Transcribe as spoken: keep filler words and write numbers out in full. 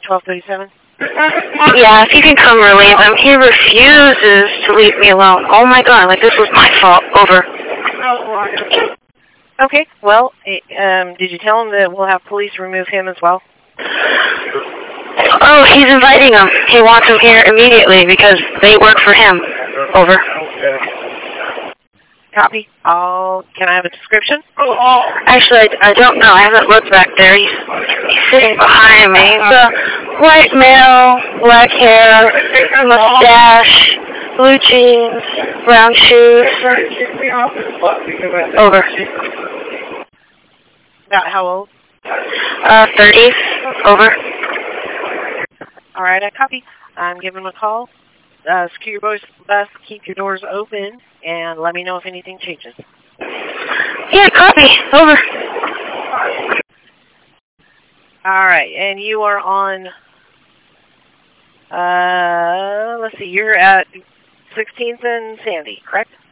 twelve thirty-seven? Yeah, if you can come relieve him. He refuses to leave me alone. Oh my god, like this was my fault. Over. Okay, well, um, did you tell him that we'll have police remove him as well? Oh, he's inviting them. He wants them here immediately because they work for him. Over. Copy. I'll, can I have a description? Actually, I, I don't know. I haven't looked back there. He's, he's sitting behind me. The white male, black hair, mustache, blue jeans, brown shoes. Over. About how old? Uh, thirties. Over. All right, I copy. I'm giving him a call. Uh, secure your bus, bus, keep your doors open, and let me know if anything changes. Yeah, copy. Over. All right, and you are on, uh, let's see, you're at sixteenth and Sandy, correct?